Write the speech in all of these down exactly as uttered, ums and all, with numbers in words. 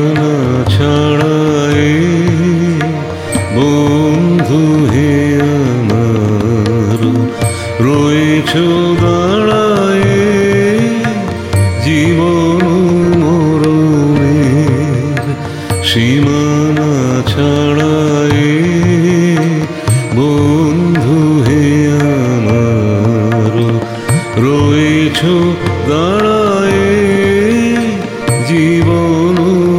সীমানা ছাড়াই বন্ধু হে আমার রয়েছ দাঁড়ায় জীবন মরণের সীমানা ছাড়াই বন্ধু হে আমার রয়েছ দাঁড়ায় জীবন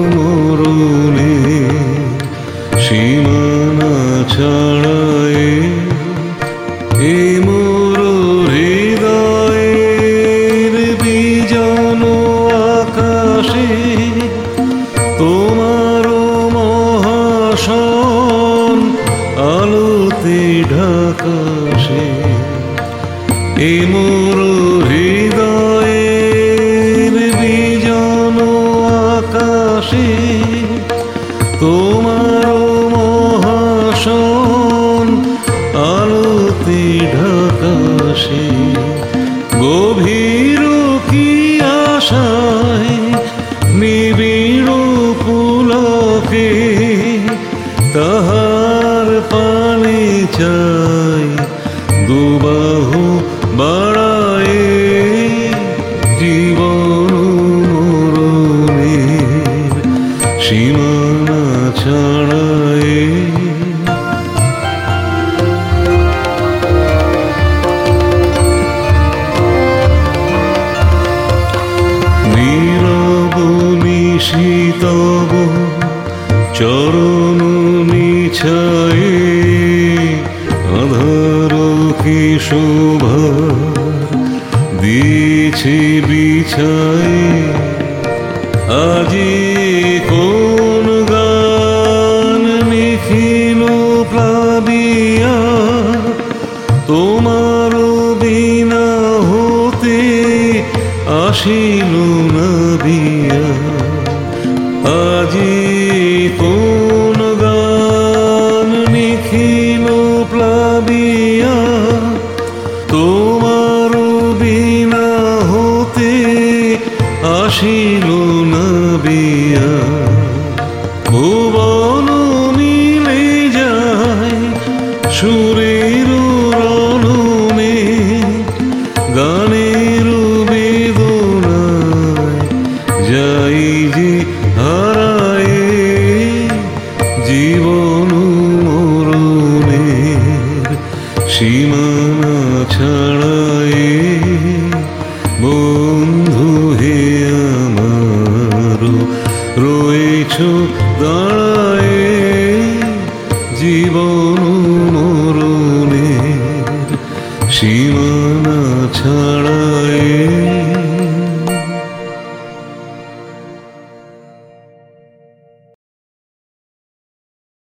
মরণের সীমানা ছাড়ায় এ মোর হৃদয়ের বিজন আকাশে তোমার মহাশন আলোতে ঢাকাশে এ মোর হৃদয়ের বিজন আকাশে তোমার মহাশন আলোতে ঢাকাশে গভীর কি আশায় নিবিড় পুলকে তাহার পানে চাই দুবাহু বাড়ায় জীবন মরণের সীমানা ছাড়ায় শীতব চরণ নিছায়ে আধার কি শোভা দিয়েছে বিছায়ে আজি কোন গান নিখিল প্লাবিয়া তোমার বিনা হতে আসিল না বিয়া আজি কোন গান নিখিল প্লাবিয়া তোমার বিনা হতে আসিল না বিয়া ভুবন মিলে যায় সুরের রণনে গানের বেদনায় যাই যে হারায় জীবন মরণের সীমানা ছাড়ায় বন্ধু হে আমার রয়েছ দাঁড়ায় জীবন মরণের সীমানা ছাড়া।